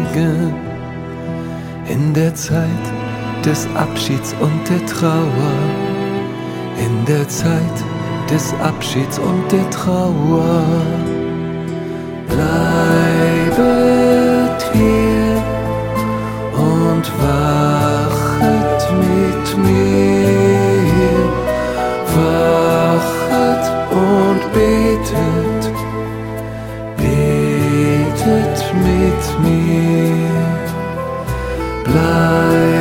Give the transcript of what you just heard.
Wege. In der Zeit des Abschieds und der Trauer, in der Zeit des Abschieds und der Trauer, bleibet hier und wachet mit mir, wachet und betet, betet mit mir, bleibet